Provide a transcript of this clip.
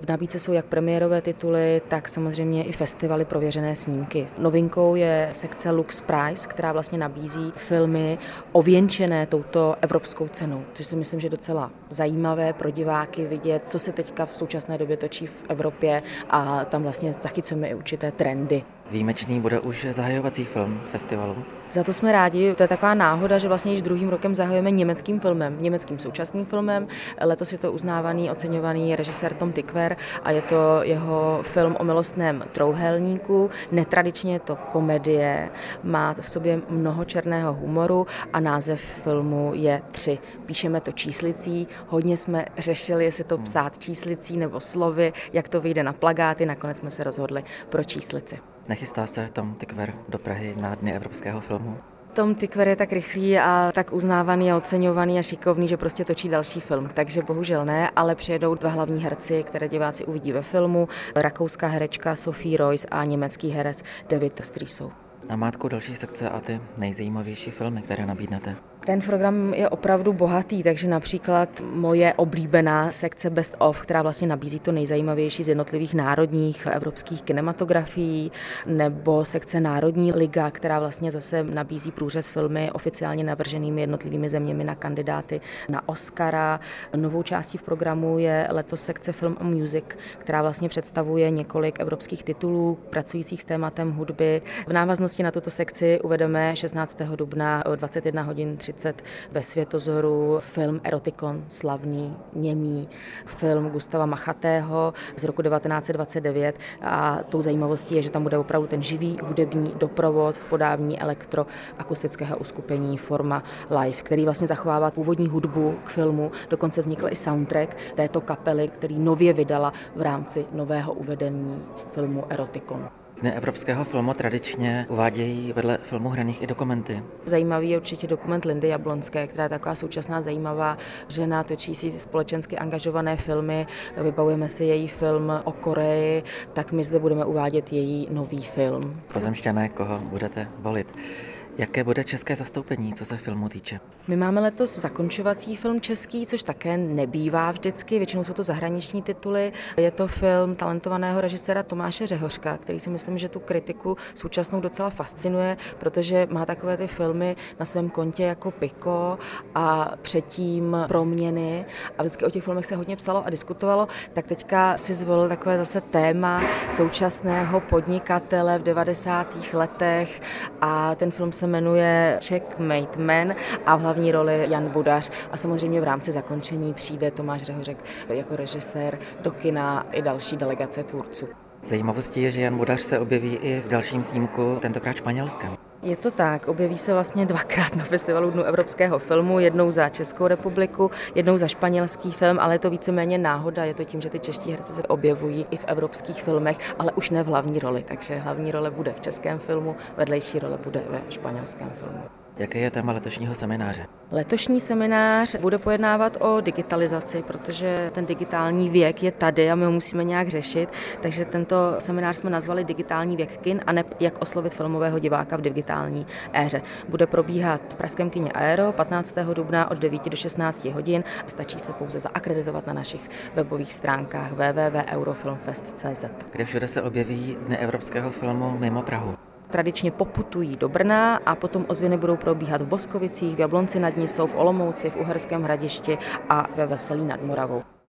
V nabídce jsou jak premiérové tituly, tak samozřejmě i festivaly prověřené snímky. Novinkou je sekce Lux Prize, která vlastně nabízí filmy ověnčené touto evropskou cenou, což si myslím, že je docela zajímavé pro diváky vidět, co se teďka v současné době točí v Evropě a tam vlastně zachycujeme i určité trendy. Výjimečný bude už zahajovací film festivalu. Za to jsme rádi, to je taková náhoda, že vlastně již druhým rokem zahajujeme německým filmem, německým současným filmem. Letos je to uznávaný, oceňovaný režisér Tom Tykwer a je to jeho film o milostném trouhelníku. Netradičně je to komedie, má v sobě mnoho černého humoru a název filmu je 3. Píšeme to číslicí, hodně jsme řešili, jestli to psát číslicí nebo slovy, jak to vyjde na plakáty, nakonec jsme se rozhodli pro číslici. Nechystá se Tom Tykwer do Prahy na Dny evropského filmu? Tom Tykwer je tak rychlý a tak uznávaný a oceňovaný a šikovný, že prostě točí další film. Takže bohužel ne, ale přijedou 2 hlavní herci, které diváci uvidí ve filmu. Rakouská herečka Sophie Royce a německý herec David Strýsou. Namátkou další sekce a ty nejzajímavější filmy, které nabídnete. Ten program je opravdu bohatý, takže například moje oblíbená sekce Best of, která vlastně nabízí to nejzajímavější z jednotlivých národních evropských kinematografií, nebo sekce Národní liga, která vlastně zase nabízí průřez filmy oficiálně navrženými jednotlivými zeměmi na kandidáty na Oscara. Novou částí v programu je letos sekce Film a Music, která vlastně představuje několik evropských titulů pracujících s tématem hudby. V návaznosti na tuto sekci uvedeme 16. dubna o 21 hodin 30 ve Světozoru film Erotikon, slavný němý film Gustava Machatého z roku 1929 a tou zajímavostí je, že tam bude opravdu ten živý hudební doprovod v podání elektroakustického uskupení Forma Live, který vlastně zachovává původní hudbu k filmu, dokonce vznikl i soundtrack této kapely, který nově vydala v rámci nového uvedení filmu Erotikon. Dny evropského filmu tradičně uvádějí vedle filmů hraných i dokumenty. Zajímavý je určitě dokument Lindy Jablonské, která je taková současná zajímavá žena, točí si společensky angažované filmy. Vybavujeme si její film o Koreji, tak my zde budeme uvádět její nový film. Pozemšťané, koho budete volit? Jaké bude české zastoupení, co se filmu týče? My máme letos zakončovací film český, což také nebývá vždycky, většinou jsou to zahraniční tituly. Je to film talentovaného režiséra Tomáše Řehořka, který si myslím, že tu kritiku současnou docela fascinuje, protože má takové ty filmy na svém kontě jako Piko a předtím Proměny a vždycky o těch filmech se hodně psalo a diskutovalo, tak teďka si zvolil takové zase téma současného podnikatele v 90. letech a ten film se jmenuje Checkmate Man a v hlavní roli Jan Budař a samozřejmě v rámci zakončení přijde Tomáš Řehořek jako režisér do kina i další delegace tvůrců. Zajímavostí je, že Jan Budař se objeví i v dalším snímku, tentokrát španělském. Je to tak, objeví se vlastně 2krát na festivalu Dnů evropského filmu, jednou za Českou republiku, jednou za španělský film, ale je to víceméně náhoda, je to tím, že ty čeští herci se objevují i v evropských filmech, ale už ne v hlavní roli, takže hlavní role bude v českém filmu, vedlejší role bude ve španělském filmu. Jaké je téma letošního semináře? Letošní seminář bude pojednávat o digitalizaci, protože ten digitální věk je tady a my ho musíme nějak řešit, takže tento seminář jsme nazvali Digitální věk kin a ne jak oslovit filmového diváka v digitální éře. Bude probíhat v pražském kině Aero 15. dubna od 9 do 16 hodin. Stačí se pouze zaakreditovat na našich webových stránkách www.eurofilmfest.cz. Kde všude se objeví Dny evropského filmu mimo Prahu? Tradičně poputují do Brna a potom ozvěny budou probíhat v Boskovicích, v Jablonci nad Nisou, v Olomouci, v Uherském Hradišti a ve Veselí nad Moravou.